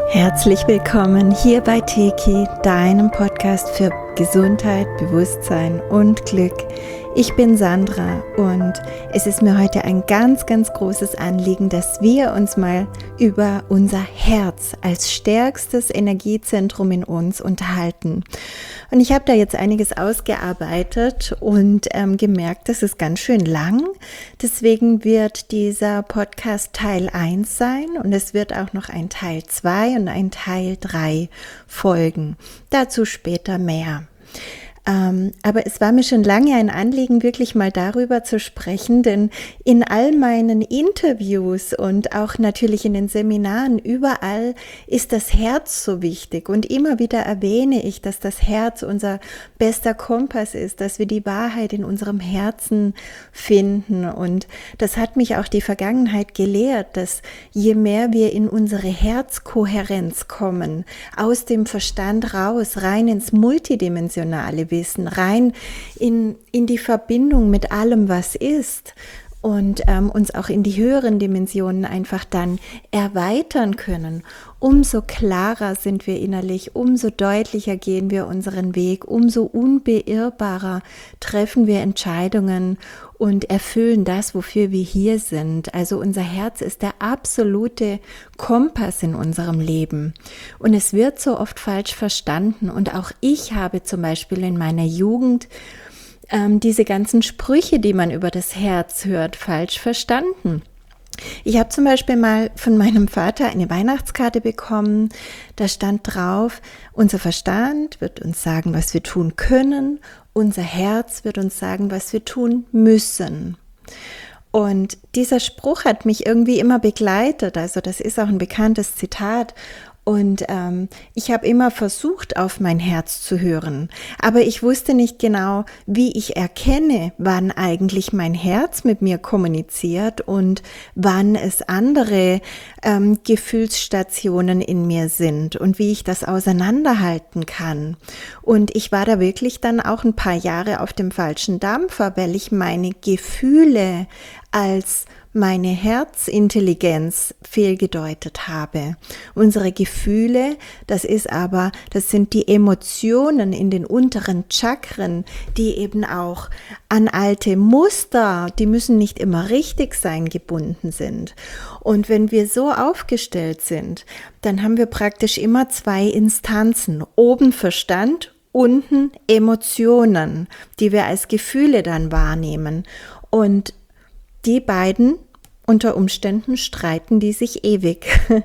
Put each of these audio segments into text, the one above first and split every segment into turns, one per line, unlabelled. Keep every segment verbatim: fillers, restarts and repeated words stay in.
Herzlich willkommen hier bei Teki, deinem Podcast für Gesundheit, Bewusstsein und Glück. Ich bin Sandra und es ist mir heute ein ganz, ganz großes Anliegen, dass wir uns mal über unser Herz als stärkstes Energiezentrum in uns unterhalten. Und ich habe da jetzt einiges ausgearbeitet und ähm, gemerkt, das ist ganz schön lang. Deswegen wird dieser Podcast Teil eins sein und es wird auch noch ein Teil zwei und ein Teil drei folgen. Dazu später mehr. Ähm, aber es war mir schon lange ein Anliegen, wirklich mal darüber zu sprechen, denn in all meinen Interviews und auch natürlich in den Seminaren überall ist das Herz so wichtig und immer wieder erwähne ich, dass das Herz unser bester Kompass ist, dass wir die Wahrheit in unserem Herzen finden, und das hat mich auch die Vergangenheit gelehrt, dass je mehr wir in unsere Herzkohärenz kommen, aus dem Verstand raus, rein ins multidimensionale Wissen, rein in, in die Verbindung mit allem, was ist, und ähm, uns auch in die höheren Dimensionen einfach dann erweitern können, umso klarer sind wir innerlich, umso deutlicher gehen wir unseren Weg, umso unbeirrbarer treffen wir Entscheidungen und erfüllen das, wofür wir hier sind. Also unser Herz ist der absolute Kompass in unserem Leben. Und es wird so oft falsch verstanden. Und auch ich habe zum Beispiel in meiner Jugend ähm, diese ganzen Sprüche, die man über das Herz hört, falsch verstanden. Ich habe zum Beispiel mal von meinem Vater eine Weihnachtskarte bekommen, da stand drauf: Unser Verstand wird uns sagen, was wir tun können, unser Herz wird uns sagen, was wir tun müssen. Und dieser Spruch hat mich irgendwie immer begleitet, also das ist auch ein bekanntes Zitat. Und ähm, ich habe immer versucht, auf mein Herz zu hören, aber ich wusste nicht genau, wie ich erkenne, wann eigentlich mein Herz mit mir kommuniziert und wann es andere ähm, Gefühlsstationen in mir sind und wie ich das auseinanderhalten kann. Und ich war da wirklich dann auch ein paar Jahre auf dem falschen Dampfer, weil ich meine Gefühle als meine Herzintelligenz fehlgedeutet habe. Unsere Gefühle, das ist aber, das sind die Emotionen in den unteren Chakren, die eben auch an alte Muster, die müssen nicht immer richtig sein, gebunden sind. Und wenn wir so aufgestellt sind, dann haben wir praktisch immer zwei Instanzen. Oben Verstand, unten Emotionen, die wir als Gefühle dann wahrnehmen. Und die beiden, unter Umständen streiten die sich ewig.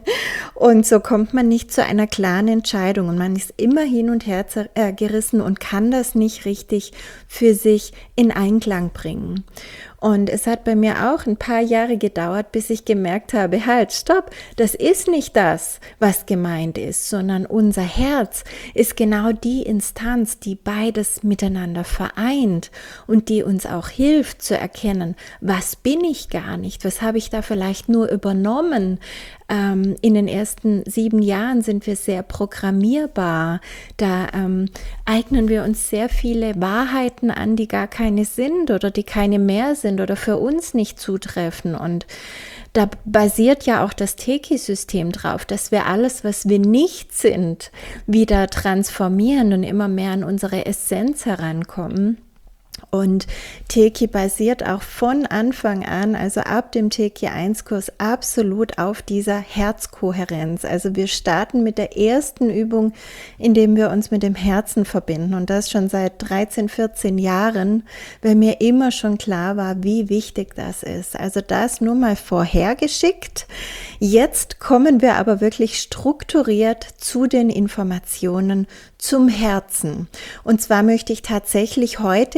Und so kommt man nicht zu einer klaren Entscheidung. Und man ist immer hin und her gerissen und kann das nicht richtig für sich in Einklang bringen. Und es hat bei mir auch ein paar Jahre gedauert, bis ich gemerkt habe, halt, stopp, das ist nicht das, was gemeint ist, sondern unser Herz ist genau die Instanz, die beides miteinander vereint und die uns auch hilft zu erkennen, was bin ich gar nicht, was habe ich da vielleicht nur übernommen. Ähm, in den ersten sieben Jahren sind wir sehr programmierbar, da ähm, eignen wir uns sehr viele Wahrheiten an, die gar keine sind oder die keine mehr sind oder für uns nicht zutreffen, und da basiert ja auch das Teki-System drauf, dass wir alles, was wir nicht sind, wieder transformieren und immer mehr an unsere Essenz herankommen. Und Teki basiert auch von Anfang an, also ab dem Teki eins Kurs, absolut auf dieser Herzkohärenz. Also wir starten mit der ersten Übung, indem wir uns mit dem Herzen verbinden, und das schon seit dreizehn, vierzehn Jahren, weil mir immer schon klar war, wie wichtig das ist. Also das nur mal vorhergeschickt. Jetzt kommen wir aber wirklich strukturiert zu den Informationen zum Herzen. Und zwar möchte ich tatsächlich heute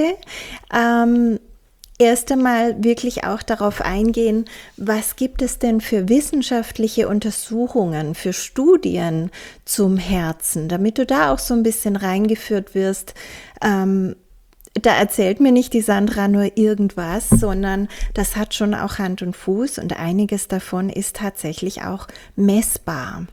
ähm, erst einmal wirklich auch darauf eingehen, was gibt es denn für wissenschaftliche Untersuchungen, für Studien zum Herzen, damit du da auch so ein bisschen reingeführt wirst. Ähm, da erzählt mir nicht die Sandra nur irgendwas, sondern das hat schon auch Hand und Fuß, und einiges davon ist tatsächlich auch messbar.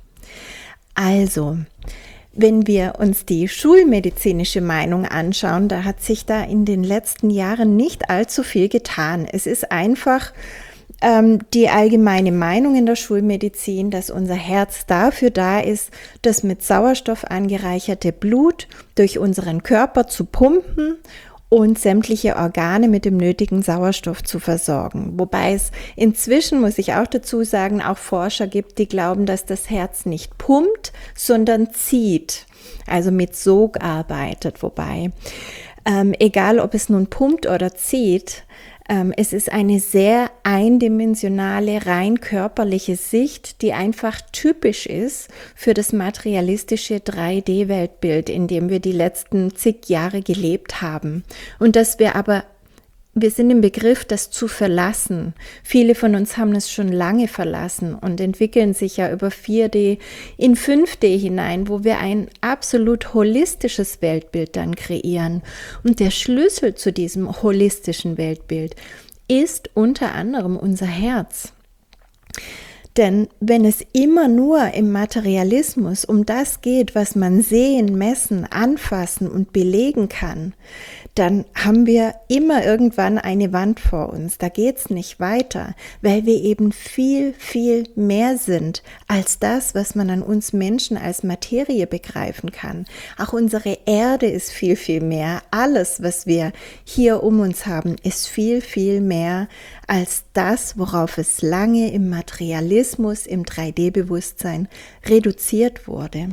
Also, wenn wir uns die schulmedizinische Meinung anschauen, da hat sich da in den letzten Jahren nicht allzu viel getan. Es ist einfach ähm, die allgemeine Meinung in der Schulmedizin, dass unser Herz dafür da ist, das mit Sauerstoff angereicherte Blut durch unseren Körper zu pumpen und sämtliche Organe mit dem nötigen Sauerstoff zu versorgen. Wobei es inzwischen, muss ich auch dazu sagen, auch Forscher gibt, die glauben, dass das Herz nicht pumpt, sondern zieht, also mit Sog arbeitet. Wobei, ähm, egal ob es nun pumpt oder zieht, ähm, es ist eine sehr eindimensionale, rein körperliche Sicht, die einfach typisch ist für das materialistische drei D Weltbild, in dem wir die letzten zig Jahre gelebt haben. Und dass wir aber Wir sind im Begriff, das zu verlassen. Viele von uns haben es schon lange verlassen und entwickeln sich ja über vier D in fünf D hinein, wo wir ein absolut holistisches Weltbild dann kreieren. Und der Schlüssel zu diesem holistischen Weltbild ist unter anderem unser Herz. Denn wenn es immer nur im Materialismus um das geht, was man sehen, messen, anfassen und belegen kann, dann haben wir immer irgendwann eine Wand vor uns. Da geht's nicht weiter, weil wir eben viel, viel mehr sind als das, was man an uns Menschen als Materie begreifen kann. Auch unsere Erde ist viel, viel mehr. Alles, was wir hier um uns haben, ist viel, viel mehr als das, worauf es lange im Materialismus, im drei D Bewusstsein reduziert wurde.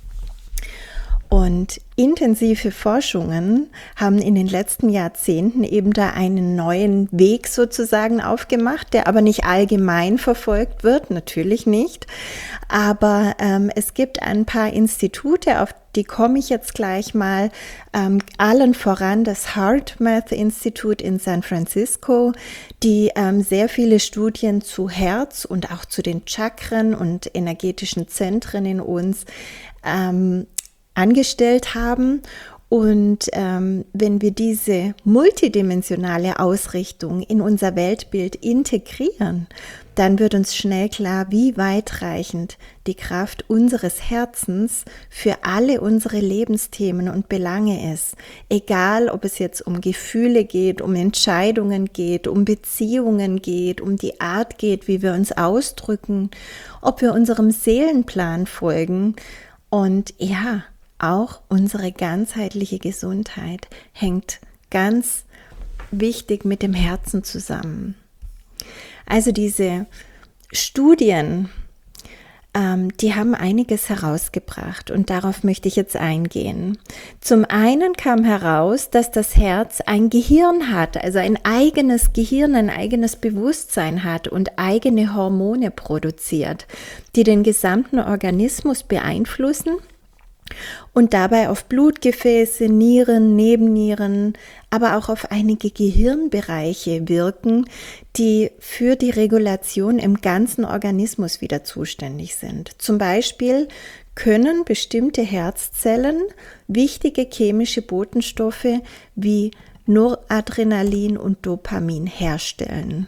Und intensive Forschungen haben in den letzten Jahrzehnten eben da einen neuen Weg sozusagen aufgemacht, der aber nicht allgemein verfolgt wird, natürlich nicht. Aber ähm, es gibt ein paar Institute, auf die komme ich jetzt gleich mal, ähm, allen voran das HeartMath Institute in San Francisco, die ähm, sehr viele Studien zu Herz und auch zu den Chakren und energetischen Zentren in uns ähm, angestellt haben. Und ähm, wenn wir diese multidimensionale Ausrichtung in unser Weltbild integrieren, dann wird uns schnell klar, wie weitreichend die Kraft unseres Herzens für alle unsere Lebensthemen und Belange ist. Egal, ob es jetzt um Gefühle geht, um Entscheidungen geht, um Beziehungen geht, um die Art geht, wie wir uns ausdrücken, ob wir unserem Seelenplan folgen. Und ja, auch unsere ganzheitliche Gesundheit hängt ganz wichtig mit dem Herzen zusammen. Also diese Studien, ähm, die haben einiges herausgebracht und darauf möchte ich jetzt eingehen. Zum einen kam heraus, dass das Herz ein Gehirn hat, also ein eigenes Gehirn, ein eigenes Bewusstsein hat und eigene Hormone produziert, die den gesamten Organismus beeinflussen und dabei auf Blutgefäße, Nieren, Nebennieren, aber auch auf einige Gehirnbereiche wirken, die für die Regulation im ganzen Organismus wieder zuständig sind. Zum Beispiel können bestimmte Herzzellen wichtige chemische Botenstoffe wie Noradrenalin und Dopamin herstellen.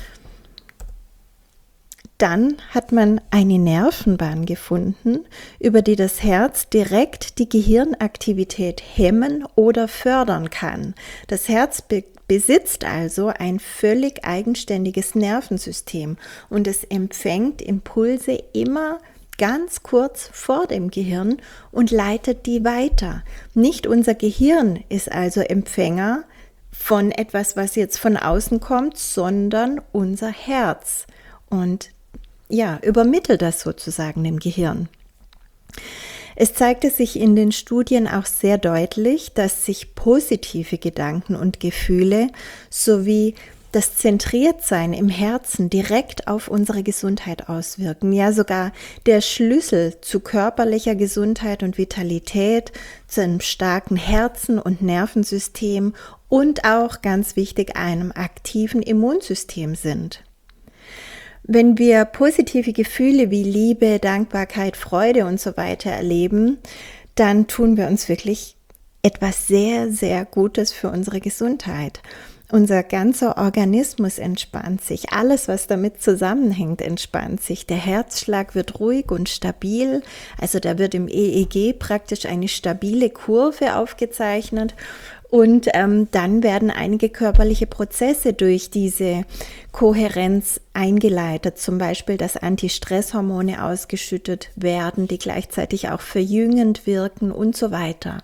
Dann hat man eine Nervenbahn gefunden, über die das Herz direkt die Gehirnaktivität hemmen oder fördern kann. Das Herz be- besitzt also ein völlig eigenständiges Nervensystem und es empfängt Impulse immer ganz kurz vor dem Gehirn und leitet die weiter. Nicht unser Gehirn ist also Empfänger von etwas, was jetzt von außen kommt, sondern unser Herz. Und ja, übermittelt das sozusagen dem Gehirn. Es zeigte sich in den Studien auch sehr deutlich, dass sich positive Gedanken und Gefühle sowie das Zentriertsein im Herzen direkt auf unsere Gesundheit auswirken. Ja, sogar der Schlüssel zu körperlicher Gesundheit und Vitalität, zu einem starken Herzen- und Nervensystem und auch ganz wichtig einem aktiven Immunsystem sind. Wenn wir positive Gefühle wie Liebe, Dankbarkeit, Freude und so weiter erleben, dann tun wir uns wirklich etwas sehr, sehr Gutes für unsere Gesundheit. Unser ganzer Organismus entspannt sich, alles, was damit zusammenhängt, entspannt sich. Der Herzschlag wird ruhig und stabil, also da wird im E E G praktisch eine stabile Kurve aufgezeichnet Und ähm, dann werden einige körperliche Prozesse durch diese Kohärenz eingeleitet, zum Beispiel, dass Antistresshormone ausgeschüttet werden, die gleichzeitig auch verjüngend wirken und so weiter.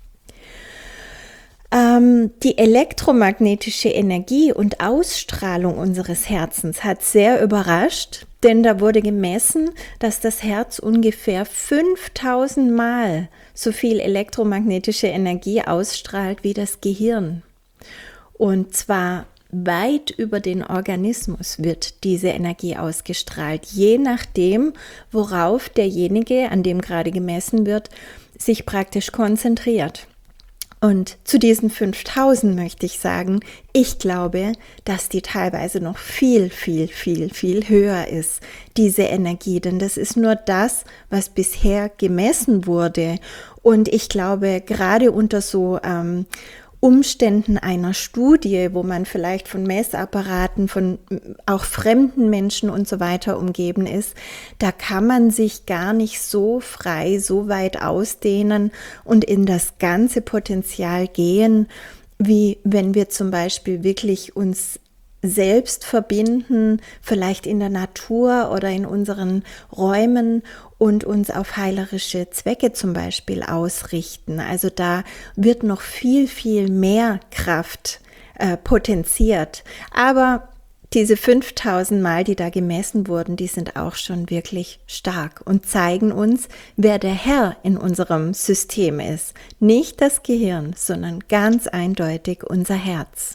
Ähm, die elektromagnetische Energie und Ausstrahlung unseres Herzens hat sehr überrascht, denn da wurde gemessen, dass das Herz ungefähr fünftausend Mal so viel elektromagnetische Energie ausstrahlt wie das Gehirn. Und zwar weit über den Organismus wird diese Energie ausgestrahlt, je nachdem, worauf derjenige, an dem gerade gemessen wird, sich praktisch konzentriert. Und zu diesen fünftausend möchte ich sagen, ich glaube, dass die teilweise noch viel, viel, viel, viel höher ist, diese Energie. Denn das ist nur das, was bisher gemessen wurde. Und ich glaube, gerade unter so ähm, Umständen einer Studie, wo man vielleicht von Messapparaten, von auch fremden Menschen und so weiter umgeben ist, da kann man sich gar nicht so frei, so weit ausdehnen und in das ganze Potenzial gehen, wie wenn wir zum Beispiel wirklich uns selbst verbinden, vielleicht in der Natur oder in unseren Räumen und uns auf heilerische Zwecke zum Beispiel ausrichten. Also da wird noch viel, viel mehr Kraft äh, potenziert. Aber diese fünftausend Mal, die da gemessen wurden, die sind auch schon wirklich stark und zeigen uns, wer der Herr in unserem System ist. Nicht das Gehirn, sondern ganz eindeutig unser Herz.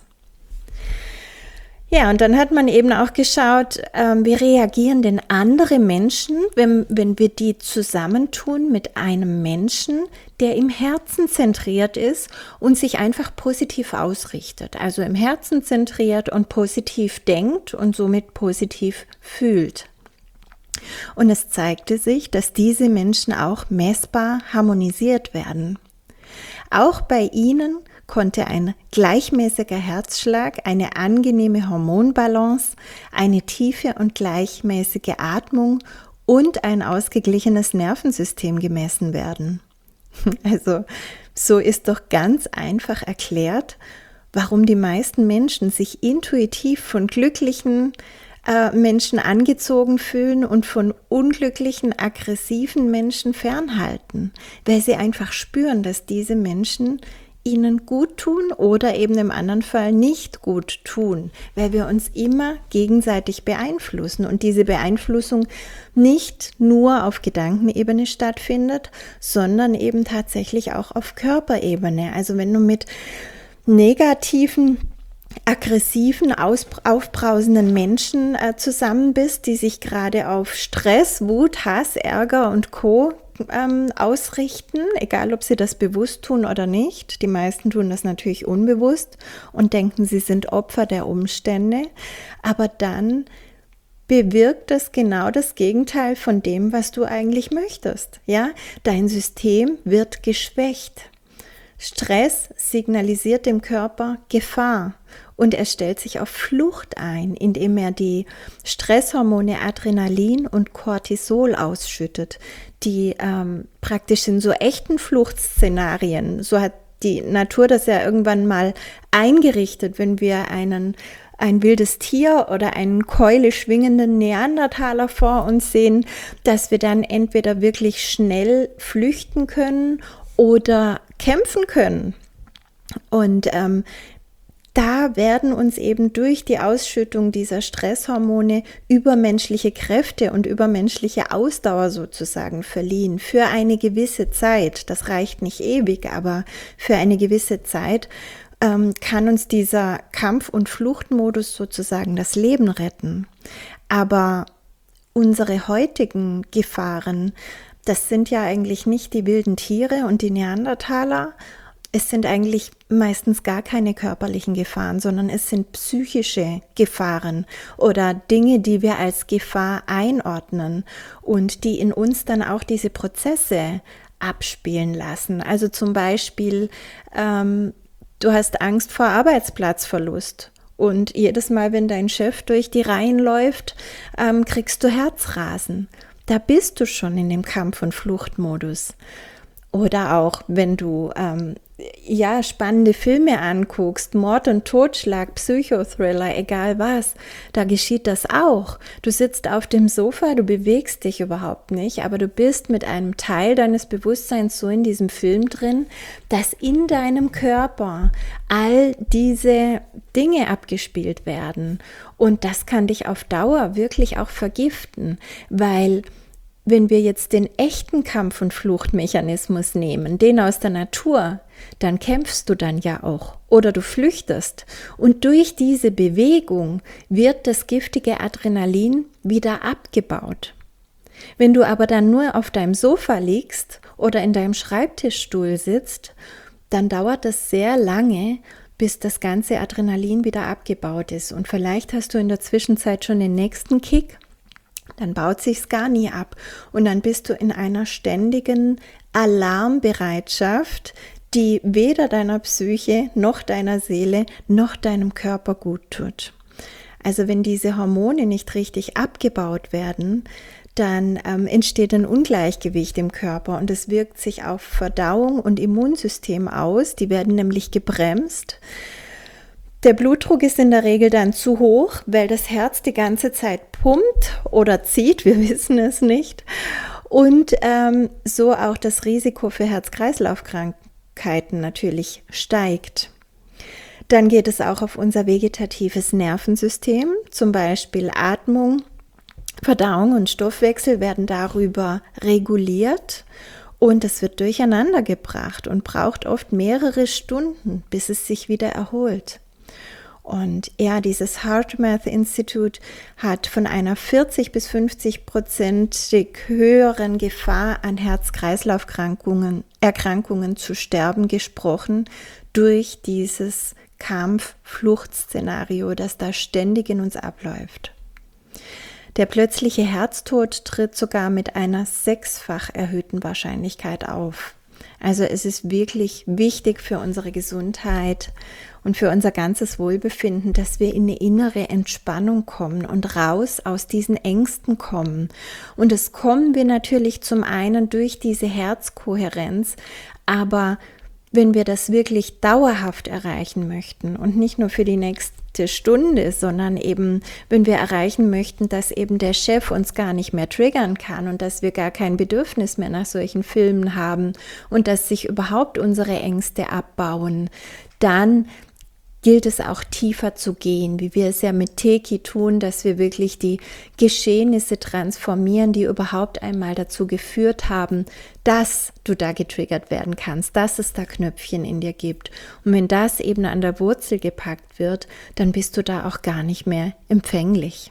Ja, und dann hat man eben auch geschaut, ähm, wie reagieren denn andere Menschen, wenn, wenn wir die zusammentun mit einem Menschen, der im Herzen zentriert ist und sich einfach positiv ausrichtet. Also im Herzen zentriert und positiv denkt und somit positiv fühlt. Und es zeigte sich, dass diese Menschen auch messbar harmonisiert werden. Auch bei ihnen konnte ein gleichmäßiger Herzschlag, eine angenehme Hormonbalance, eine tiefe und gleichmäßige Atmung und ein ausgeglichenes Nervensystem gemessen werden. Also so ist doch ganz einfach erklärt, warum die meisten Menschen sich intuitiv von glücklichen äh, Menschen angezogen fühlen und von unglücklichen, aggressiven Menschen fernhalten, weil sie einfach spüren, dass diese Menschen ihnen gut tun oder eben im anderen Fall nicht gut tun, weil wir uns immer gegenseitig beeinflussen und diese Beeinflussung nicht nur auf Gedankenebene stattfindet, sondern eben tatsächlich auch auf Körperebene. Also wenn du mit negativen, aggressiven, aufbrausenden Menschen äh, zusammen bist, die sich gerade auf Stress, Wut, Hass, Ärger und Co. Ähm, ausrichten, egal ob sie das bewusst tun oder nicht. Die meisten tun das natürlich unbewusst und denken, sie sind Opfer der Umstände, aber dann bewirkt das genau das Gegenteil von dem, was du eigentlich möchtest. Ja? Dein System wird geschwächt. Stress signalisiert dem Körper Gefahr und er stellt sich auf Flucht ein, indem er die Stresshormone Adrenalin und Cortisol ausschüttet, die ähm, praktisch in so echten Fluchtszenarien, so hat die Natur das ja irgendwann mal eingerichtet, wenn wir einen ein wildes Tier oder einen Keule schwingenden Neandertaler vor uns sehen, dass wir dann entweder wirklich schnell flüchten können oder kämpfen können. Und ähm, da werden uns eben durch die Ausschüttung dieser Stresshormone übermenschliche Kräfte und übermenschliche Ausdauer sozusagen verliehen für eine gewisse Zeit. Das reicht nicht ewig, aber für eine gewisse Zeit ähm, kann uns dieser Kampf- und Fluchtmodus sozusagen das Leben retten. Aber unsere heutigen Gefahren, das sind ja eigentlich nicht die wilden Tiere und die Neandertaler. Es sind eigentlich meistens gar keine körperlichen Gefahren, sondern es sind psychische Gefahren oder Dinge, die wir als Gefahr einordnen und die in uns dann auch diese Prozesse abspielen lassen. Also zum Beispiel, ähm, du hast Angst vor Arbeitsplatzverlust. Und jedes Mal, wenn dein Chef durch die Reihen läuft, ähm, kriegst du Herzrasen. Da bist du schon in dem Kampf- und Fluchtmodus. Oder auch, wenn du ähm, ja, spannende Filme anguckst, Mord und Totschlag, Psychothriller, egal was, da geschieht das auch. Du sitzt auf dem Sofa, du bewegst dich überhaupt nicht, aber du bist mit einem Teil deines Bewusstseins so in diesem Film drin, dass in deinem Körper all diese Dinge abgespielt werden. Und das kann dich auf Dauer wirklich auch vergiften, weil wenn wir jetzt den echten Kampf- und Fluchtmechanismus nehmen, den aus der Natur, dann kämpfst du dann ja auch oder du flüchtest. Und durch diese Bewegung wird das giftige Adrenalin wieder abgebaut. Wenn du aber dann nur auf deinem Sofa liegst oder in deinem Schreibtischstuhl sitzt, dann dauert das sehr lange, bis das ganze Adrenalin wieder abgebaut ist. Und vielleicht hast du in der Zwischenzeit schon den nächsten Kick. Dann baut sich's gar nie ab und dann bist du in einer ständigen Alarmbereitschaft, die weder deiner Psyche noch deiner Seele noch deinem Körper gut tut. Also wenn diese Hormone nicht richtig abgebaut werden, dann ähm, entsteht ein Ungleichgewicht im Körper und es wirkt sich auf Verdauung und Immunsystem aus. Die werden nämlich gebremst. Der Blutdruck ist in der Regel dann zu hoch, weil das Herz die ganze Zeit pumpt oder zieht, wir wissen es nicht. Und ähm, so auch das Risiko für Herz-Kreislauf-Krankheiten natürlich steigt. Dann geht es auch auf unser vegetatives Nervensystem, zum Beispiel Atmung, Verdauung und Stoffwechsel werden darüber reguliert. Und es wird durcheinander gebracht und braucht oft mehrere Stunden, bis es sich wieder erholt. Und ja, dieses HeartMath Institute hat von einer vierzig bis fünfzig prozentig höheren Gefahr an Herz-Kreislauf-Erkrankungen Erkrankungen zu sterben gesprochen durch dieses Kampf-Flucht-Szenario, das da ständig in uns abläuft. Der plötzliche Herztod tritt sogar mit einer sechsfach erhöhten Wahrscheinlichkeit auf. Also es ist wirklich wichtig für unsere Gesundheit und für unser ganzes Wohlbefinden, dass wir in eine innere Entspannung kommen und raus aus diesen Ängsten kommen. Und das kommen wir natürlich zum einen durch diese Herzkohärenz, aber wenn wir das wirklich dauerhaft erreichen möchten und nicht nur für die nächste Stunde, sondern eben, wenn wir erreichen möchten, dass eben der Chef uns gar nicht mehr triggern kann und dass wir gar kein Bedürfnis mehr nach solchen Filmen haben und dass sich überhaupt unsere Ängste abbauen, dann gilt es auch tiefer zu gehen, wie wir es ja mit Teki tun, dass wir wirklich die Geschehnisse transformieren, die überhaupt einmal dazu geführt haben, dass du da getriggert werden kannst, dass es da Knöpfchen in dir gibt. Und wenn das eben an der Wurzel gepackt wird, dann bist du da auch gar nicht mehr empfänglich.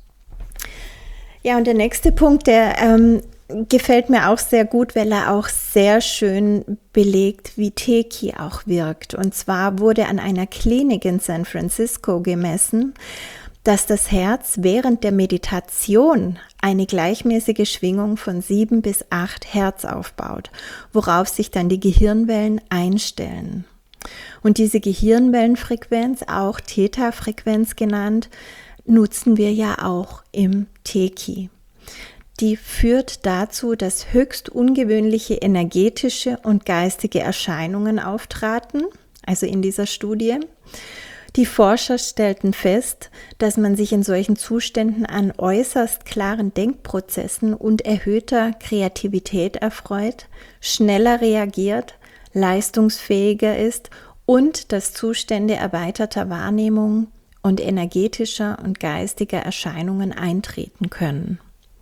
Ja, und der nächste Punkt, der ähm, gefällt mir auch sehr gut, weil er auch sehr schön belegt, wie Teki auch wirkt. Und zwar wurde an einer Klinik in San Francisco gemessen, dass das Herz während der Meditation eine gleichmäßige Schwingung von sieben bis acht Hertz aufbaut, worauf sich dann die Gehirnwellen einstellen. Und diese Gehirnwellenfrequenz, auch Theta-Frequenz genannt, nutzen wir ja auch im Teki. Die führt dazu, dass höchst ungewöhnliche energetische und geistige Erscheinungen auftraten, also in dieser Studie. Die Forscher stellten fest, dass man sich in solchen Zuständen an äußerst klaren Denkprozessen und erhöhter Kreativität erfreut, schneller reagiert, leistungsfähiger ist und dass Zustände erweiterter Wahrnehmung und energetischer und geistiger Erscheinungen eintreten können.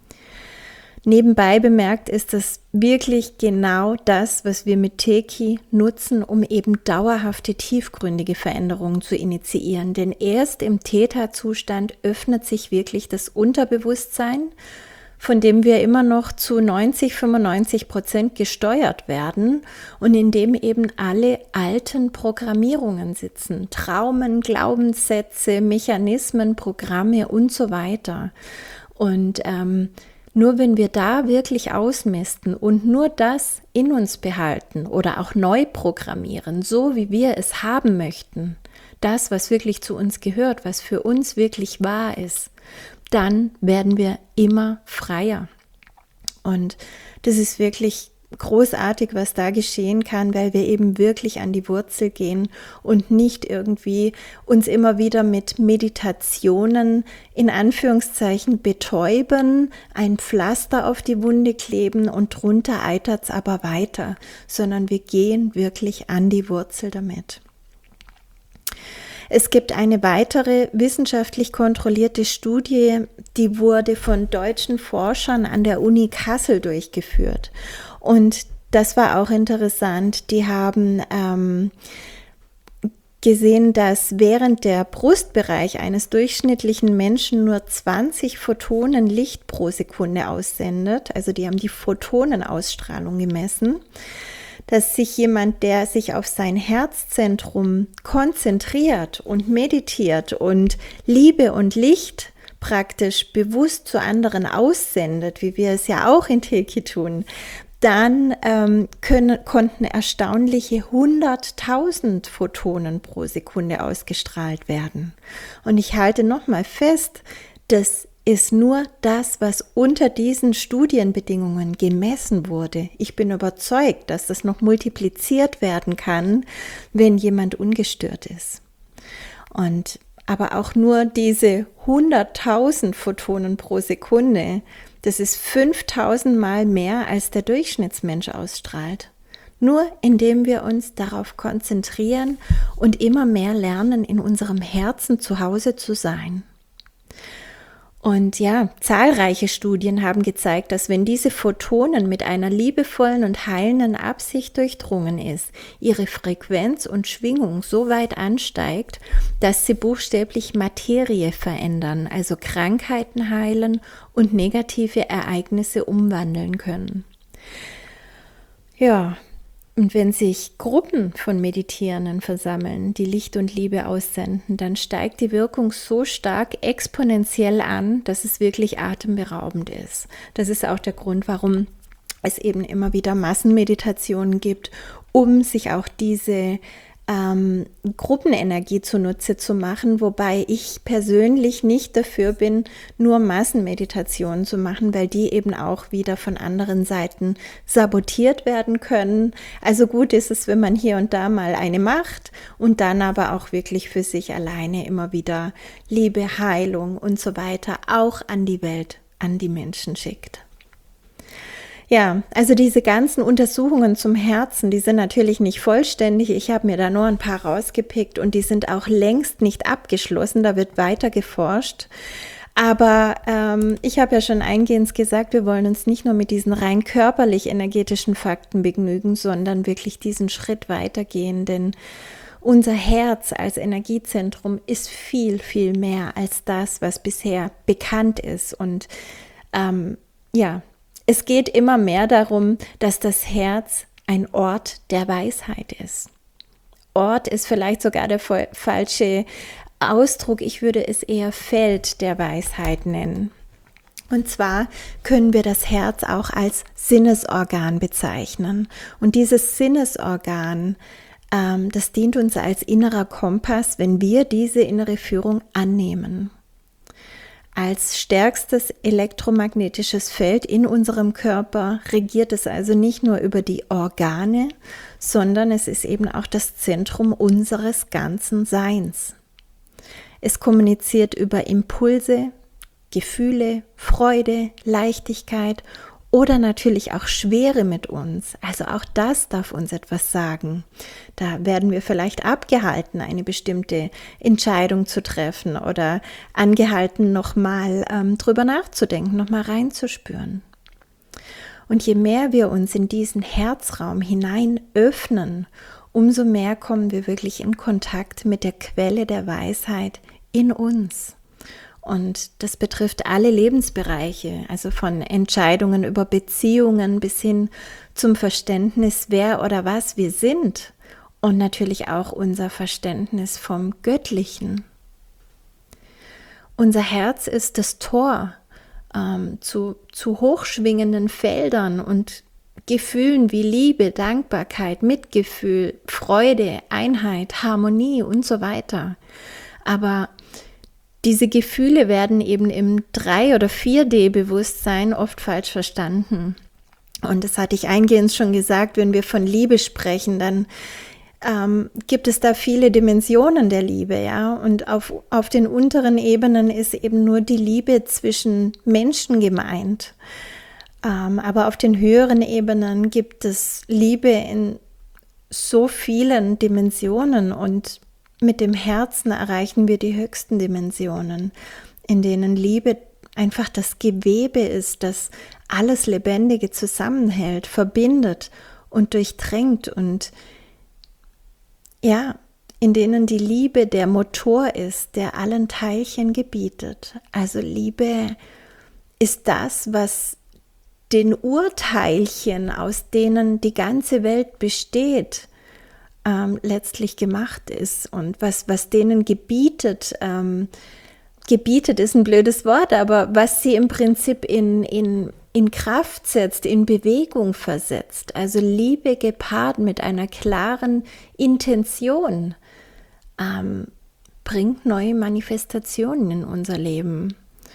Nebenbei bemerkt ist es wirklich genau das, was wir mit Teki nutzen, um eben dauerhafte, tiefgründige Veränderungen zu initiieren. Denn erst im Theta-Zustand öffnet sich wirklich das Unterbewusstsein, von dem wir immer noch zu neunzig, fünfundneunzig Prozent gesteuert werden und in dem eben alle alten Programmierungen sitzen, Traumen, Glaubenssätze, Mechanismen, Programme und so weiter. Und ähm, Nur wenn wir da wirklich ausmisten und nur das in uns behalten oder auch neu programmieren, so wie wir es haben möchten, das, was wirklich zu uns gehört, was für uns wirklich wahr ist, dann werden wir immer freier. Und das ist wirklich großartig, was da geschehen kann, weil wir eben wirklich an die Wurzel gehen und nicht irgendwie uns immer wieder mit Meditationen in Anführungszeichen betäuben, ein Pflaster auf die Wunde kleben und drunter eitert es aber weiter, sondern wir gehen wirklich an die Wurzel damit. Es gibt eine weitere wissenschaftlich kontrollierte Studie, die wurde von deutschen Forschern an der Uni Kassel durchgeführt. Und das war auch interessant. Die haben ähm, gesehen, dass während der Brustbereich eines durchschnittlichen Menschen nur zwanzig Photonen Licht pro Sekunde aussendet. Also die haben die Photonenausstrahlung gemessen. Dass sich jemand, der sich auf sein Herzzentrum konzentriert und meditiert und Liebe und Licht praktisch bewusst zu anderen aussendet, wie wir es ja auch in Teki tun, dann ähm, können, konnten erstaunliche hunderttausend Photonen pro Sekunde ausgestrahlt werden. Und ich halte nochmal fest, dass ist nur das, was unter diesen Studienbedingungen gemessen wurde. Ich bin überzeugt, dass das noch multipliziert werden kann, wenn jemand ungestört ist. Und aber auch nur diese hunderttausend Photonen pro Sekunde, das ist fünftausend Mal mehr, als der Durchschnittsmensch ausstrahlt. Nur indem wir uns darauf konzentrieren und immer mehr lernen, in unserem Herzen zu Hause zu sein. Und ja, zahlreiche Studien haben gezeigt, dass wenn diese Photonen mit einer liebevollen und heilenden Absicht durchdrungen ist, ihre Frequenz und Schwingung so weit ansteigt, dass sie buchstäblich Materie verändern, also Krankheiten heilen und negative Ereignisse umwandeln können. Ja, und wenn sich Gruppen von Meditierenden versammeln, die Licht und Liebe aussenden, dann steigt die Wirkung so stark exponentiell an, dass es wirklich atemberaubend ist. Das ist auch der Grund, warum es eben immer wieder Massenmeditationen gibt, um sich auch diese ähm, Gruppenenergie zunutze zu machen, wobei ich persönlich nicht dafür bin, nur Massenmeditationen zu machen, weil die eben auch wieder von anderen Seiten sabotiert werden können. Also gut ist es, wenn man hier und da mal eine macht und dann aber auch wirklich für sich alleine immer wieder Liebe, Heilung und so weiter auch an die Welt, an die Menschen schickt. Ja, also diese ganzen Untersuchungen zum Herzen, die sind natürlich nicht vollständig. Ich habe mir da nur ein paar rausgepickt und die sind auch längst nicht abgeschlossen. Da wird weiter geforscht. Aber ähm, ich habe ja schon eingehend gesagt, wir wollen uns nicht nur mit diesen rein körperlich-energetischen Fakten begnügen, sondern wirklich diesen Schritt weitergehen, denn unser Herz als Energiezentrum ist viel, viel mehr als das, was bisher bekannt ist. Und ähm, ja, es geht immer mehr darum, dass das Herz ein Ort der Weisheit ist. Ort ist vielleicht sogar der falsche Ausdruck. Ich würde es eher Feld der Weisheit nennen. Und zwar können wir das Herz auch als Sinnesorgan bezeichnen. Und dieses Sinnesorgan, ähm, das dient uns als innerer Kompass, wenn wir diese innere Führung annehmen. Als stärkstes elektromagnetisches Feld in unserem Körper regiert es also nicht nur über die Organe, sondern es ist eben auch das Zentrum unseres ganzen Seins. Es kommuniziert über Impulse, Gefühle, Freude, Leichtigkeit oder natürlich auch Schwere mit uns. Also auch das darf uns etwas sagen. Da werden wir vielleicht abgehalten, eine bestimmte Entscheidung zu treffen oder angehalten, nochmal ähm, drüber nachzudenken, nochmal reinzuspüren. Und je mehr wir uns in diesen Herzraum hinein öffnen, umso mehr kommen wir wirklich in Kontakt mit der Quelle der Weisheit in uns. Und das betrifft alle Lebensbereiche, also von Entscheidungen über Beziehungen bis hin zum Verständnis, wer oder was wir sind und natürlich auch unser Verständnis vom Göttlichen. Unser Herz ist das Tor ähm, zu, zu hochschwingenden Feldern und Gefühlen wie Liebe, Dankbarkeit, Mitgefühl, Freude, Einheit, Harmonie und so weiter. Aber diese Gefühle werden eben im drei- oder vier D-Bewusstsein oft falsch verstanden. Und das hatte ich eingehend schon gesagt, wenn wir von Liebe sprechen, dann ähm, gibt es da viele Dimensionen der Liebe, ja. Und auf, auf den unteren Ebenen ist eben nur die Liebe zwischen Menschen gemeint. Ähm, aber auf den höheren Ebenen gibt es Liebe in so vielen Dimensionen und mit dem Herzen erreichen wir die höchsten Dimensionen, in denen Liebe einfach das Gewebe ist, das alles Lebendige zusammenhält, verbindet und durchdrängt und ja, in denen die Liebe der Motor ist, der allen Teilchen gebietet. Also Liebe ist das, was den Urteilchen, aus denen die ganze Welt besteht, ähm, letztlich gemacht ist und was, was denen gebietet, ähm, gebietet ist ein blödes Wort, aber was sie im Prinzip in, in, in Kraft setzt, in Bewegung versetzt. Also Liebe gepaart mit einer klaren Intention ähm, bringt neue Manifestationen in unser Leben.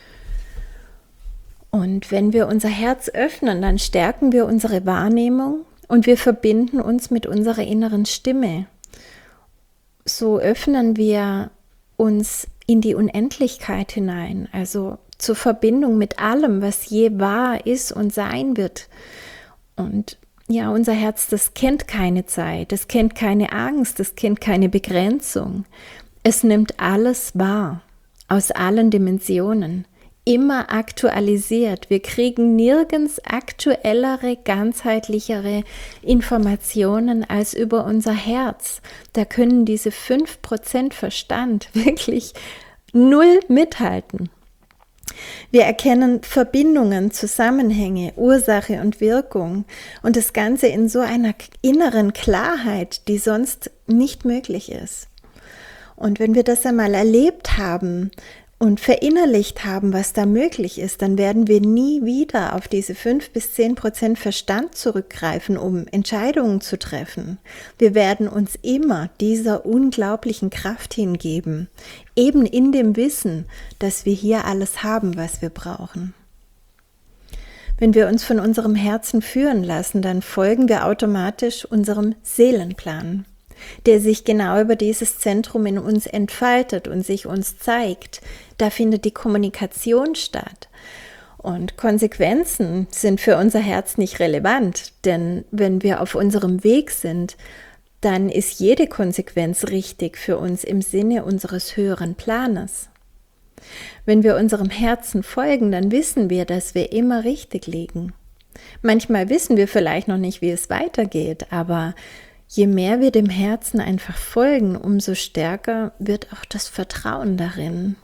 Und wenn wir unser Herz öffnen, dann stärken wir unsere Wahrnehmung und wir verbinden uns mit unserer inneren Stimme. So öffnen wir uns in die Unendlichkeit hinein, also zur Verbindung mit allem, was je war, ist und sein wird. Und ja, unser Herz, das kennt keine Zeit, das kennt keine Angst, das kennt keine Begrenzung. Es nimmt alles wahr, aus allen Dimensionen, immer aktualisiert. Wir kriegen nirgends aktuellere, ganzheitlichere Informationen als über unser Herz. Da können diese fünf Prozent Verstand wirklich null mithalten. Wir erkennen Verbindungen, Zusammenhänge, Ursache und Wirkung und das Ganze in so einer inneren Klarheit, die sonst nicht möglich ist. Und wenn wir das einmal erlebt haben und verinnerlicht haben, was da möglich ist, dann werden wir nie wieder auf diese fünf bis zehn Prozent Verstand zurückgreifen, um Entscheidungen zu treffen. Wir werden uns immer dieser unglaublichen Kraft hingeben, eben in dem Wissen, dass wir hier alles haben, was wir brauchen. Wenn wir uns von unserem Herzen führen lassen, dann folgen wir automatisch unserem Seelenplan, der sich genau über dieses Zentrum in uns entfaltet und sich uns zeigt. Da findet die Kommunikation statt. Und Konsequenzen sind für unser Herz nicht relevant, denn wenn wir auf unserem Weg sind, dann ist jede Konsequenz richtig für uns im Sinne unseres höheren Planes. Wenn wir unserem Herzen folgen, dann wissen wir, dass wir immer richtig liegen. Manchmal wissen wir vielleicht noch nicht, wie es weitergeht, aber je mehr wir dem Herzen einfach folgen, umso stärker wird auch das Vertrauen darin.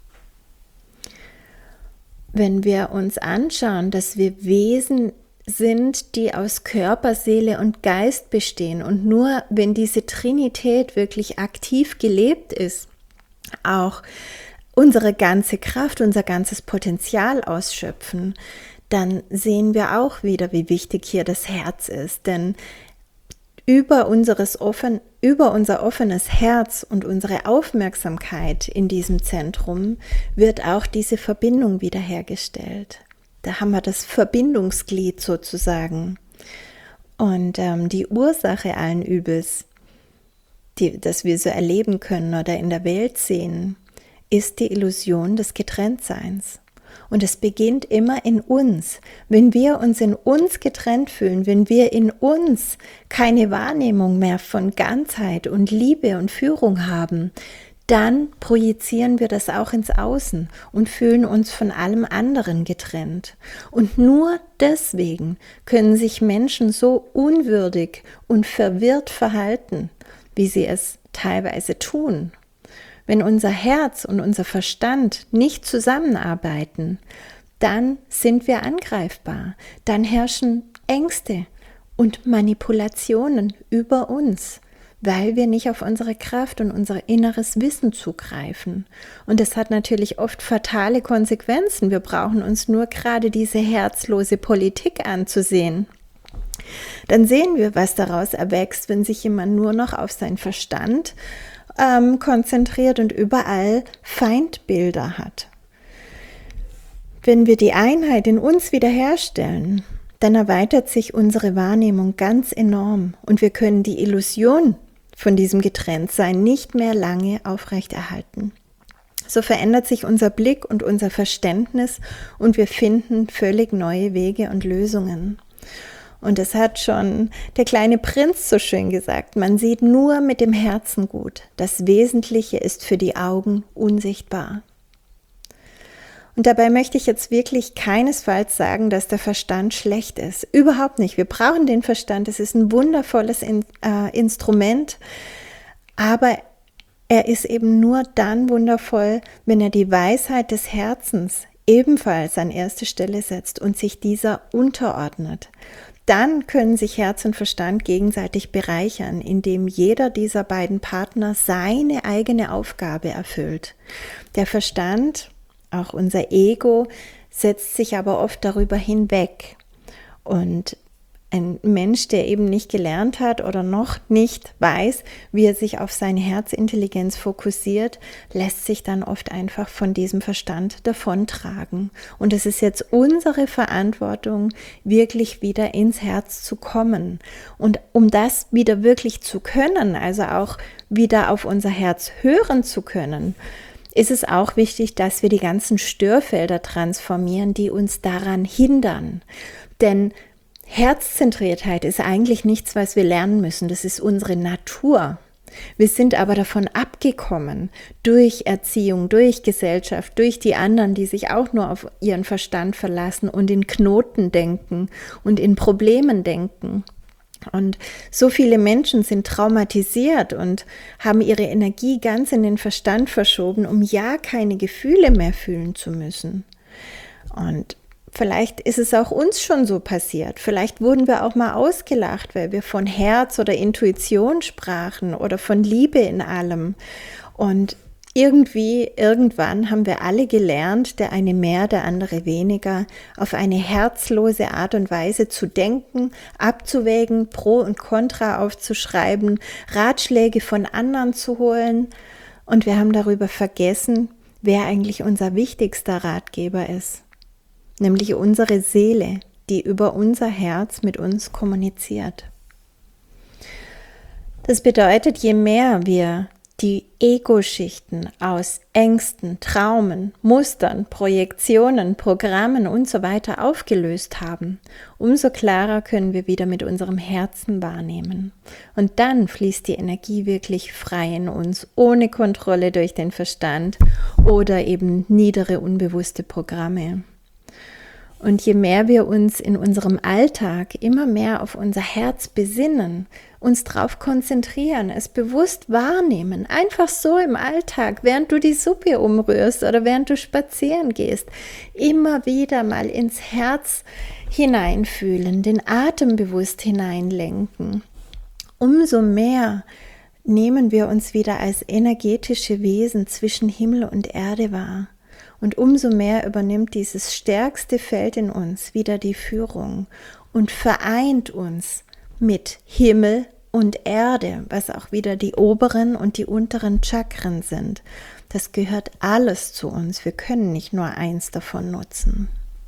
Wenn wir uns anschauen, dass wir Wesen sind, die aus Körper, Seele und Geist bestehen und nur wenn diese Trinität wirklich aktiv gelebt ist, auch unsere ganze Kraft, unser ganzes Potenzial ausschöpfen, dann sehen wir auch wieder, wie wichtig hier das Herz ist, denn Über, unseres offen, über unser offenes Herz und unsere Aufmerksamkeit in diesem Zentrum wird auch diese Verbindung wiederhergestellt. Da haben wir das Verbindungsglied sozusagen. Und ähm, die Ursache allen Übels, die, das wir so erleben können oder in der Welt sehen, ist die Illusion des Getrenntseins. Und es beginnt immer in uns. Wenn wir uns in uns getrennt fühlen, wenn wir in uns keine Wahrnehmung mehr von Ganzheit und Liebe und Führung haben, dann projizieren wir das auch ins Außen und fühlen uns von allem anderen getrennt. Und nur deswegen können sich Menschen so unwürdig und verwirrt verhalten, wie sie es teilweise tun. Wenn unser Herz und unser Verstand nicht zusammenarbeiten, dann sind wir angreifbar. Dann herrschen Ängste und Manipulationen über uns, weil wir nicht auf unsere Kraft und unser inneres Wissen zugreifen. Und das hat natürlich oft fatale Konsequenzen. Wir brauchen uns nur gerade diese herzlose Politik anzusehen. Dann sehen wir, was daraus erwächst, wenn sich jemand nur noch auf seinen Verstand ähm, konzentriert und überall Feindbilder hat. Wenn wir die Einheit in uns wiederherstellen, dann erweitert sich unsere Wahrnehmung ganz enorm und wir können die Illusion von diesem Getrenntsein nicht mehr lange aufrechterhalten. So verändert sich unser Blick und unser Verständnis und wir finden völlig neue Wege und Lösungen. Und es hat schon der kleine Prinz so schön gesagt, man sieht nur mit dem Herzen gut. Das Wesentliche ist für die Augen unsichtbar. Und dabei möchte ich jetzt wirklich keinesfalls sagen, dass der Verstand schlecht ist. Überhaupt nicht. Wir brauchen den Verstand. Es ist ein wundervolles In- äh, Instrument, aber er ist eben nur dann wundervoll, wenn er die Weisheit des Herzens ebenfalls an erste Stelle setzt und sich dieser unterordnet. Dann können sich Herz und Verstand gegenseitig bereichern, indem jeder dieser beiden Partner seine eigene Aufgabe erfüllt. Der Verstand, auch unser Ego, setzt sich aber oft darüber hinweg. Und ein Mensch, der eben nicht gelernt hat oder noch nicht weiß, wie er sich auf seine Herzintelligenz fokussiert, lässt sich dann oft einfach von diesem Verstand davontragen. Und es ist jetzt unsere Verantwortung, wirklich wieder ins Herz zu kommen. Und um das wieder wirklich zu können, also auch wieder auf unser Herz hören zu können, ist es auch wichtig, dass wir die ganzen Störfelder transformieren, die uns daran hindern. Denn Herzzentriertheit ist eigentlich nichts, was wir lernen müssen. Das ist unsere Natur. Wir sind aber davon abgekommen, durch Erziehung, durch Gesellschaft, durch die anderen, die sich auch nur auf ihren Verstand verlassen und in Knoten denken und in Problemen denken. Und so viele Menschen sind traumatisiert und haben ihre Energie ganz in den Verstand verschoben, um ja keine Gefühle mehr fühlen zu müssen. Und vielleicht ist es auch uns schon so passiert. Vielleicht wurden wir auch mal ausgelacht, weil wir von Herz oder Intuition sprachen oder von Liebe in allem. Und irgendwie, irgendwann haben wir alle gelernt, der eine mehr, der andere weniger, auf eine herzlose Art und Weise zu denken, abzuwägen, Pro und Contra aufzuschreiben, Ratschläge von anderen zu holen. Und wir haben darüber vergessen, wer eigentlich unser wichtigster Ratgeber ist. Nämlich unsere Seele, die über unser Herz mit uns kommuniziert. Das bedeutet, je mehr wir die Ego-Schichten aus Ängsten, Traumen, Mustern, Projektionen, Programmen und so weiter aufgelöst haben, umso klarer können wir wieder mit unserem Herzen wahrnehmen. Und dann fließt die Energie wirklich frei in uns, ohne Kontrolle durch den Verstand oder eben niedere, unbewusste Programme. Und je mehr wir uns in unserem Alltag immer mehr auf unser Herz besinnen, uns darauf konzentrieren, es bewusst wahrnehmen, einfach so im Alltag, während du die Suppe umrührst oder während du spazieren gehst, immer wieder mal ins Herz hineinfühlen, den Atem bewusst hineinlenken. Umso mehr nehmen wir uns wieder als energetische Wesen zwischen Himmel und Erde wahr. Und umso mehr übernimmt dieses stärkste Feld in uns wieder die Führung und vereint uns mit Himmel und Erde, was auch wieder die oberen und die unteren Chakren sind. Das gehört alles zu uns. Wir können nicht nur eins davon nutzen.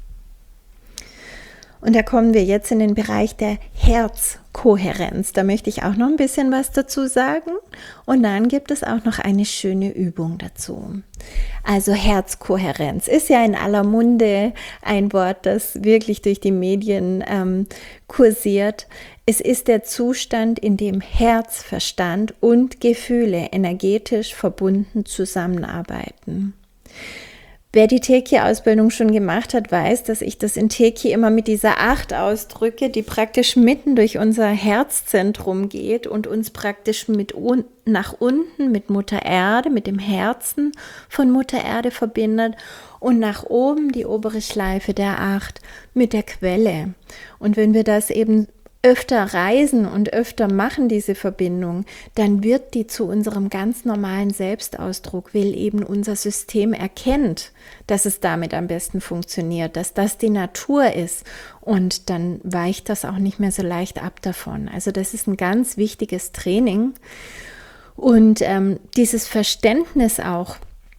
Und da kommen wir jetzt in den Bereich der Herzkohärenz. Da möchte ich auch noch ein bisschen was dazu sagen. Und dann gibt es auch noch eine schöne Übung dazu. Also Herzkohärenz ist ja in aller Munde ein Wort, das wirklich durch die Medien ähm, kursiert. Es ist der Zustand, in dem Herz, Verstand und Gefühle energetisch verbunden zusammenarbeiten. Wer die Teki-Ausbildung schon gemacht hat, weiß, dass ich das in Teki immer mit dieser Acht ausdrücke, die praktisch mitten durch unser Herzzentrum geht und uns praktisch mit un- nach unten mit Mutter Erde, mit dem Herzen von Mutter Erde verbindet und nach oben die obere Schleife der Acht mit der Quelle. Und wenn wir das eben öfter reisen und öfter machen, diese Verbindung, dann wird die zu unserem ganz normalen Selbstausdruck, weil eben unser System erkennt, dass es damit am besten funktioniert, dass das die Natur ist und dann weicht das auch nicht mehr so leicht ab davon. Also das ist ein ganz wichtiges Training und ähm, dieses Verständnis auch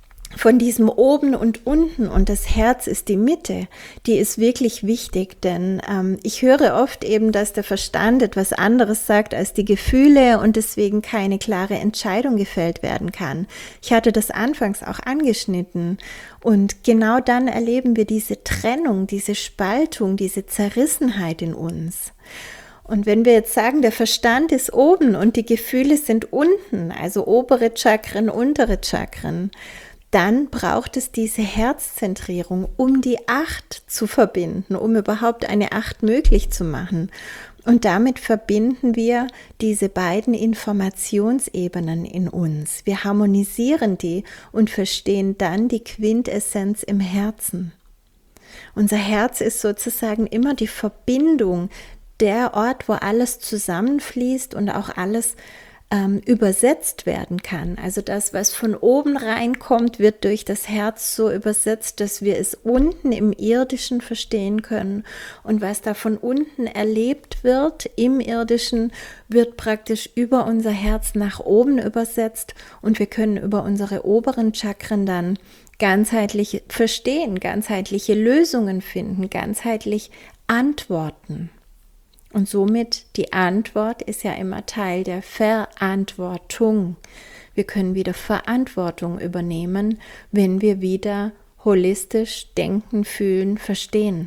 von diesem Oben und Unten, und das Herz ist die Mitte, die ist wirklich wichtig, denn ähm, ich höre oft eben, dass der Verstand etwas anderes sagt als die Gefühle und deswegen keine klare Entscheidung gefällt werden kann. Ich hatte das anfangs auch angeschnitten und genau dann erleben wir diese Trennung, diese Spaltung, diese Zerrissenheit in uns. Und wenn wir jetzt sagen, der Verstand ist oben und die Gefühle sind unten, also obere Chakren, untere Chakren, dann braucht es diese Herzzentrierung, um die Acht zu verbinden, um überhaupt eine Acht möglich zu machen. Und damit verbinden wir diese beiden Informationsebenen in uns. Wir harmonisieren die und verstehen dann die Quintessenz im Herzen. Unser Herz ist sozusagen immer die Verbindung, der Ort, wo alles zusammenfließt und auch alles ähm, übersetzt werden kann. Also das, was von oben reinkommt, wird durch das Herz so übersetzt, dass wir es unten im Irdischen verstehen können. Und was da von unten erlebt wird im Irdischen, wird praktisch über unser Herz nach oben übersetzt und wir können über unsere oberen Chakren dann ganzheitlich verstehen, ganzheitliche Lösungen finden, ganzheitlich antworten. Und somit die Antwort ist ja immer Teil der Verantwortung. Wir können wieder Verantwortung übernehmen, wenn wir wieder holistisch denken, fühlen, verstehen.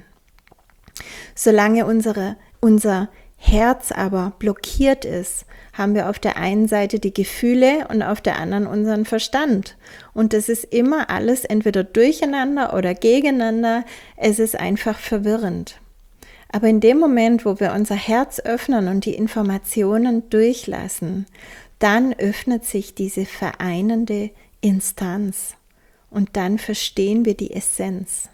Solange unsere, unser Herz aber blockiert ist, haben wir auf der einen Seite die Gefühle und auf der anderen unseren Verstand. Und das ist immer alles entweder durcheinander oder gegeneinander. Es ist einfach verwirrend. Aber in dem Moment, wo wir unser Herz öffnen und die Informationen durchlassen, dann öffnet sich diese vereinende Instanz und dann verstehen wir die Essenz.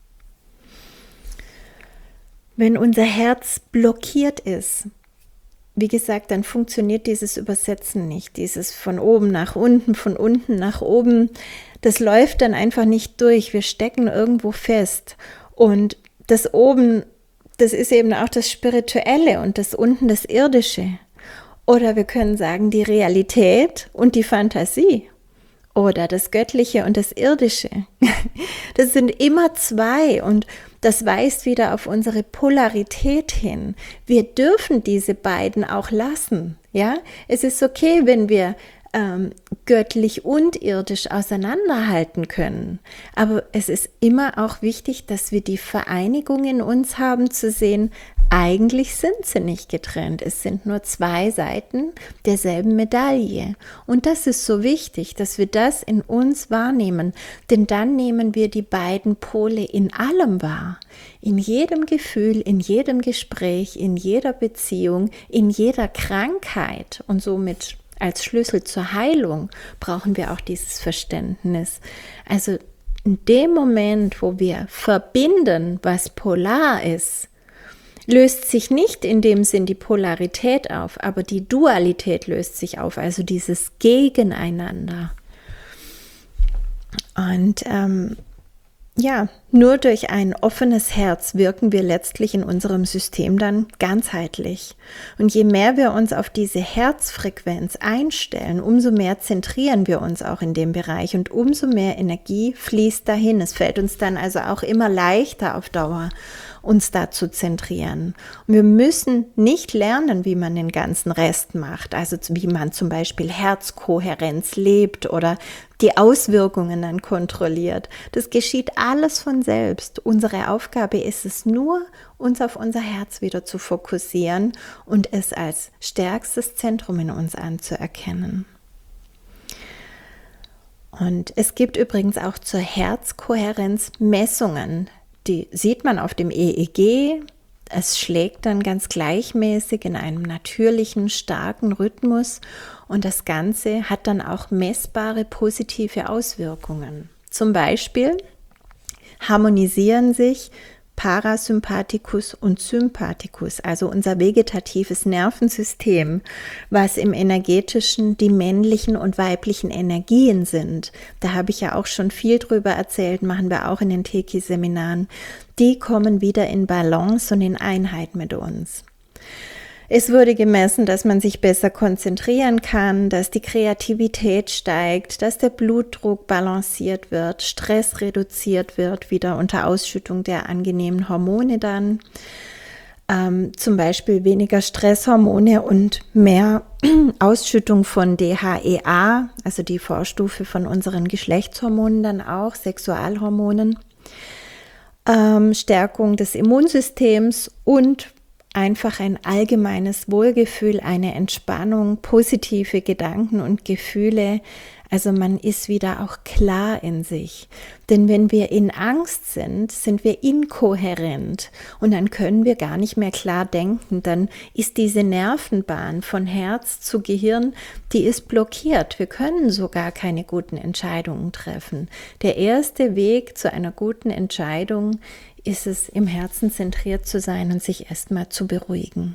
Wenn unser Herz blockiert ist, wie gesagt, dann funktioniert dieses Übersetzen nicht, dieses von oben nach unten, von unten nach oben, das läuft dann einfach nicht durch, wir stecken irgendwo fest und das oben, das ist eben auch das Spirituelle und das unten das Irdische. Oder wir können sagen, die Realität und die Fantasie. Oder das Göttliche und das Irdische. Das sind immer zwei und das weist wieder auf unsere Polarität hin. Wir dürfen diese beiden auch lassen. Ja? Es ist okay, wenn wir ähm, göttlich und irdisch auseinanderhalten können. Aber es ist immer auch wichtig, dass wir die Vereinigung in uns haben, zu sehen, eigentlich sind sie nicht getrennt. Es sind nur zwei Seiten derselben Medaille. Und das ist so wichtig, dass wir das in uns wahrnehmen. Denn dann nehmen wir die beiden Pole in allem wahr. In jedem Gefühl, in jedem Gespräch, in jeder Beziehung, in jeder Krankheit. Und somit als Schlüssel zur Heilung brauchen wir auch dieses Verständnis. Also in dem Moment, wo wir verbinden, was polar ist, löst sich nicht in dem Sinn die Polarität auf, aber die Dualität löst sich auf, also dieses Gegeneinander. Und ähm, ja, nur durch ein offenes Herz wirken wir letztlich in unserem System dann ganzheitlich. Und je mehr wir uns auf diese Herzfrequenz einstellen, umso mehr zentrieren wir uns auch in dem Bereich und umso mehr Energie fließt dahin. Es fällt uns dann also auch immer leichter auf Dauer, uns da zu zentrieren. Und wir müssen nicht lernen, wie man den ganzen Rest macht, also wie man zum Beispiel Herzkohärenz lebt oder die Auswirkungen dann kontrolliert. Das geschieht alles von selbst. Unsere Aufgabe ist es nur, uns auf unser Herz wieder zu fokussieren und es als stärkstes Zentrum in uns anzuerkennen. Und es gibt übrigens auch zur Herzkohärenz Messungen. Die sieht man auf dem E E G. Es schlägt dann ganz gleichmäßig in einem natürlichen, starken Rhythmus und das Ganze hat dann auch messbare positive Auswirkungen. Zum Beispiel harmonisieren sich Parasympathikus und Sympathikus, also unser vegetatives Nervensystem, was im Energetischen die männlichen und weiblichen Energien sind. Da habe ich ja auch schon viel drüber erzählt, machen wir auch in den Teki-Seminaren. Die kommen wieder in Balance und in Einheit mit uns. Es wurde gemessen, dass man sich besser konzentrieren kann, dass die Kreativität steigt, dass der Blutdruck balanciert wird, Stress reduziert wird, wieder unter Ausschüttung der angenehmen Hormone dann. Ähm, zum Beispiel weniger Stresshormone und mehr Ausschüttung von D H E A, also die Vorstufe von unseren Geschlechtshormonen dann auch, Sexualhormonen. Ähm, Stärkung des Immunsystems und einfach ein allgemeines Wohlgefühl, eine Entspannung, positive Gedanken und Gefühle. Also man ist wieder auch klar in sich. Denn wenn wir in Angst sind, sind wir inkohärent und dann können wir gar nicht mehr klar denken. Dann ist diese Nervenbahn von Herz zu Gehirn, die ist blockiert. Wir können sogar keine guten Entscheidungen treffen. Der erste Weg zu einer guten Entscheidung ist es, im Herzen zentriert zu sein und sich erstmal zu beruhigen.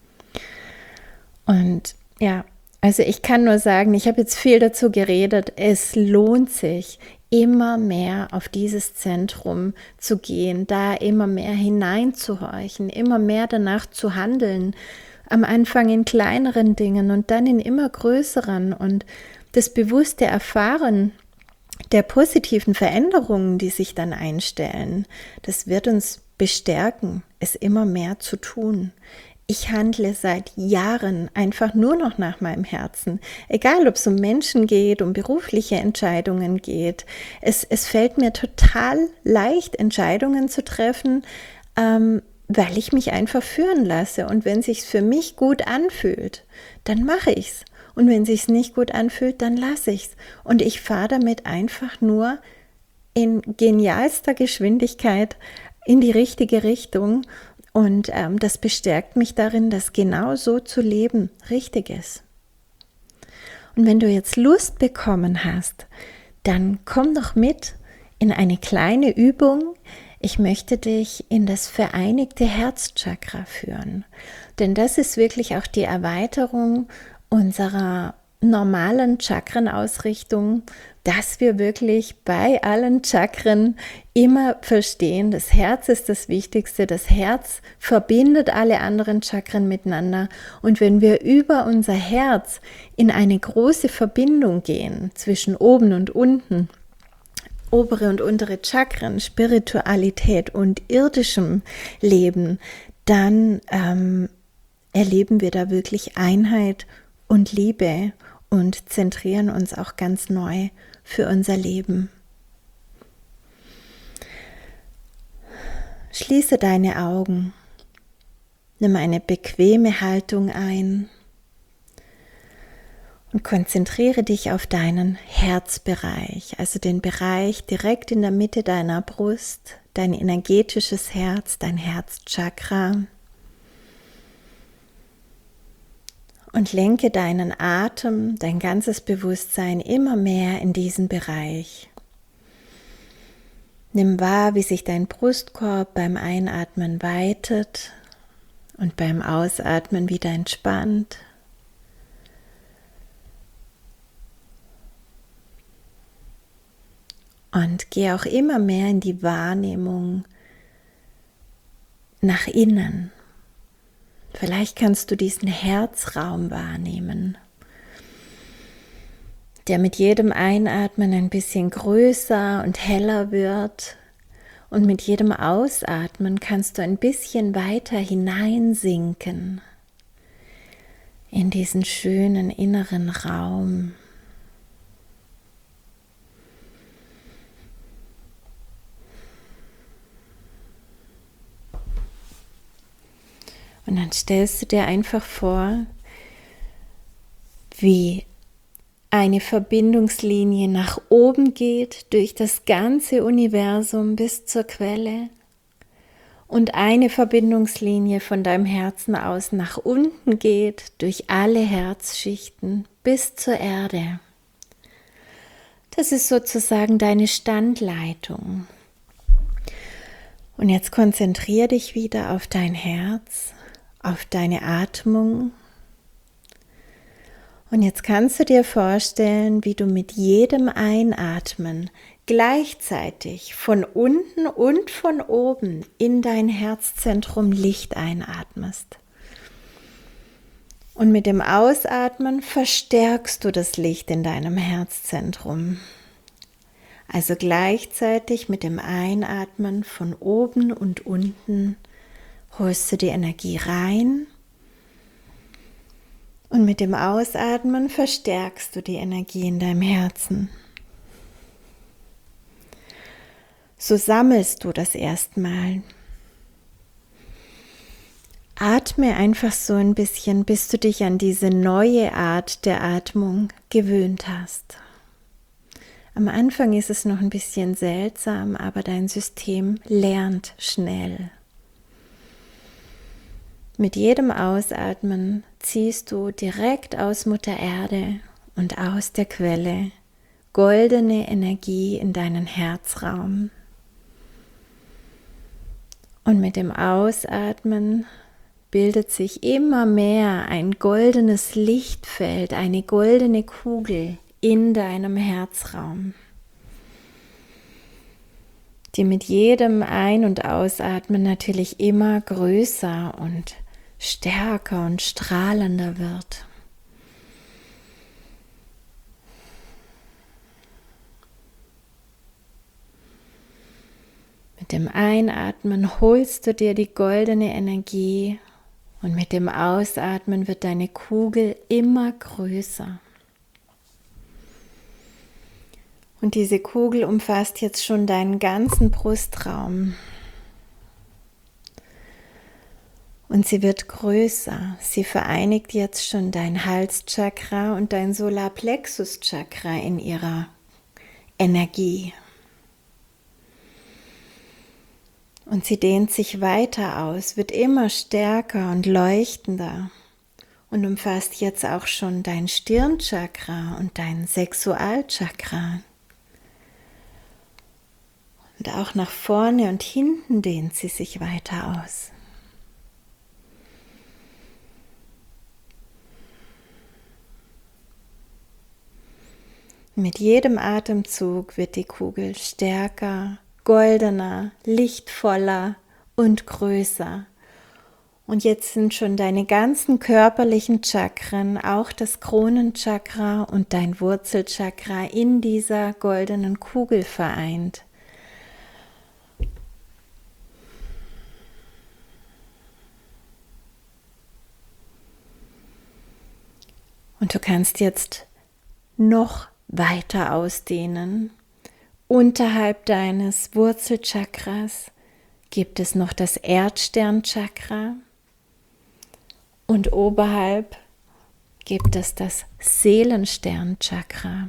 Und ja, also ich kann nur sagen, ich habe jetzt viel dazu geredet, es lohnt sich, immer mehr auf dieses Zentrum zu gehen, da immer mehr hineinzuhorchen, immer mehr danach zu handeln, am Anfang in kleineren Dingen und dann in immer größeren und das bewusste Erfahren der positiven Veränderungen, die sich dann einstellen, das wird uns bestärken, es immer mehr zu tun. Ich handle seit Jahren einfach nur noch nach meinem Herzen. Egal, ob es um Menschen geht, um berufliche Entscheidungen geht. Es, es fällt mir total leicht, Entscheidungen zu treffen, ähm, weil ich mich einfach führen lasse. Und wenn es sich für mich gut anfühlt, dann mache ich es. Und wenn es sich nicht gut anfühlt, dann lasse ich es. Und ich fahre damit einfach nur in genialster Geschwindigkeit in die richtige Richtung. Und ähm, das bestärkt mich darin, dass genau so zu leben richtig ist. Und wenn du jetzt Lust bekommen hast, dann komm doch mit in eine kleine Übung. Ich möchte dich in das vereinigte Herzchakra führen. Denn das ist wirklich auch die Erweiterung unserer normalen Chakrenausrichtung, dass wir wirklich bei allen Chakren immer verstehen, das Herz ist das Wichtigste, das Herz verbindet alle anderen Chakren miteinander und wenn wir über unser Herz in eine große Verbindung gehen zwischen oben und unten, obere und untere Chakren, Spiritualität und irdischem Leben, dann ähm, erleben wir da wirklich Einheit und Liebe und zentrieren uns auch ganz neu für unser Leben. Schließe deine Augen, nimm eine bequeme Haltung ein und konzentriere dich auf deinen Herzbereich, also den Bereich direkt in der Mitte deiner Brust, dein energetisches Herz, dein Herzchakra. Und lenke deinen Atem, dein ganzes Bewusstsein immer mehr in diesen Bereich. Nimm wahr, wie sich dein Brustkorb beim Einatmen weitet und beim Ausatmen wieder entspannt. Und geh auch immer mehr in die Wahrnehmung nach innen. Vielleicht kannst du diesen Herzraum wahrnehmen, der mit jedem Einatmen ein bisschen größer und heller wird. Und mit jedem Ausatmen kannst du ein bisschen weiter hineinsinken in diesen schönen inneren Raum. Und dann stellst du dir einfach vor, wie eine Verbindungslinie nach oben geht durch das ganze Universum bis zur Quelle und eine Verbindungslinie von deinem Herzen aus nach unten geht durch alle Herzschichten bis zur Erde. Das ist sozusagen deine Standleitung. Und jetzt konzentriere dich wieder auf dein Herz, auf deine Atmung. Und jetzt kannst du dir vorstellen, wie du mit jedem Einatmen gleichzeitig von unten und von oben in dein Herzzentrum Licht einatmest. Und mit dem Ausatmen verstärkst du das Licht in deinem Herzzentrum. Also gleichzeitig mit dem Einatmen von oben und unten holst du die Energie rein und mit dem Ausatmen verstärkst du die Energie in deinem Herzen. So sammelst du das erstmal. Atme einfach so ein bisschen, bis du dich an diese neue Art der Atmung gewöhnt hast. Am Anfang ist es noch ein bisschen seltsam, aber dein System lernt schnell. Mit jedem Ausatmen ziehst du direkt aus Mutter Erde und aus der Quelle goldene Energie in deinen Herzraum. Und mit dem Ausatmen bildet sich immer mehr ein goldenes Lichtfeld, eine goldene Kugel in deinem Herzraum, die mit jedem Ein- und Ausatmen natürlich immer größer und stärker und strahlender wird. Mit dem Einatmen holst du dir die goldene Energie und mit dem Ausatmen wird deine Kugel immer größer. Und diese Kugel umfasst jetzt schon deinen ganzen Brustraum. Und sie wird größer. Sie vereinigt jetzt schon dein Halschakra und dein Solarplexuschakra in ihrer Energie. Und sie dehnt sich weiter aus, wird immer stärker und leuchtender und umfasst jetzt auch schon dein Stirnchakra und dein Sexualchakra. Und auch nach vorne und hinten dehnt sie sich weiter aus. Mit jedem Atemzug wird die Kugel stärker, goldener, lichtvoller und größer. Und jetzt sind schon deine ganzen körperlichen Chakren, auch das Kronenchakra und dein Wurzelchakra in dieser goldenen Kugel vereint. Und du kannst jetzt noch weiter ausdehnen. Unterhalb deines Wurzelchakras gibt es noch das Erdsternchakra und oberhalb gibt es das Seelensternchakra.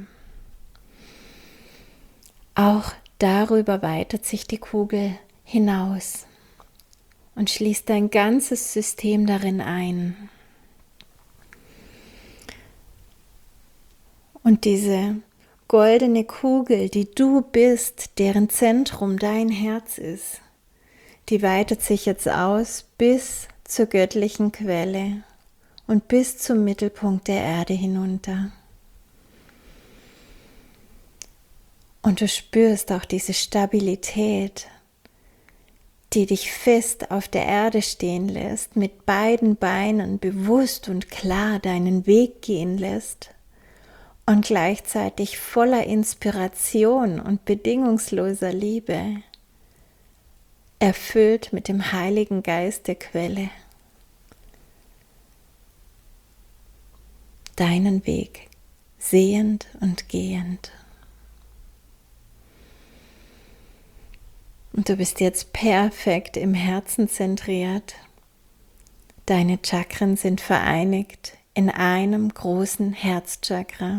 Auch darüber weitet sich die Kugel hinaus und schließt dein ganzes System darin ein. Und diese goldene Kugel, die du bist, deren Zentrum dein Herz ist, die weitet sich jetzt aus bis zur göttlichen Quelle und bis zum Mittelpunkt der Erde hinunter. Und du spürst auch diese Stabilität, die dich fest auf der Erde stehen lässt, mit beiden Beinen bewusst und klar deinen Weg gehen lässt. Und gleichzeitig voller Inspiration und bedingungsloser Liebe, erfüllt mit dem Heiligen Geist der Quelle, deinen Weg sehend und gehend. Und du bist jetzt perfekt im Herzen zentriert. Deine Chakren sind vereinigt in einem großen Herzchakra.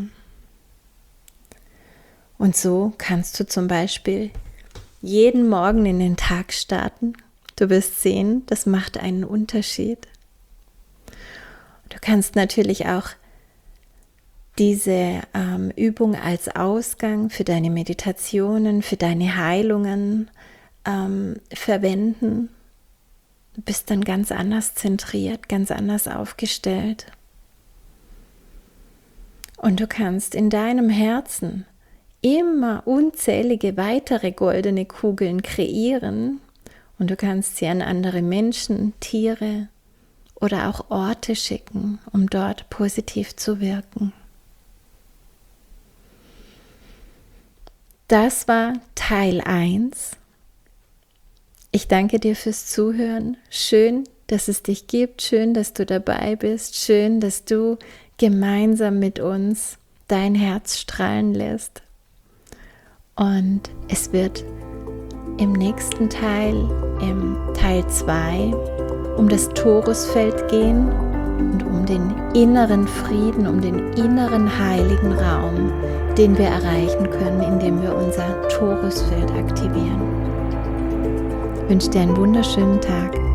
Und so kannst du zum Beispiel jeden Morgen in den Tag starten. Du wirst sehen, das macht einen Unterschied. Du kannst natürlich auch diese ähm, Übung als Ausgang für deine Meditationen, für deine Heilungen ähm, verwenden. Du bist dann ganz anders zentriert, ganz anders aufgestellt. Und du kannst in deinem Herzen immer unzählige weitere goldene Kugeln kreieren und du kannst sie an andere Menschen, Tiere oder auch Orte schicken, um dort positiv zu wirken. Das war Teil eins. Ich danke dir fürs Zuhören. Schön, dass es dich gibt. Schön, dass du dabei bist. Schön, dass du gemeinsam mit uns dein Herz strahlen lässt. Und es wird im nächsten Teil, im Teil zwei, um das Torusfeld gehen und um den inneren Frieden, um den inneren heiligen Raum, den wir erreichen können, indem wir unser Torusfeld aktivieren. Ich wünsche dir einen wunderschönen Tag.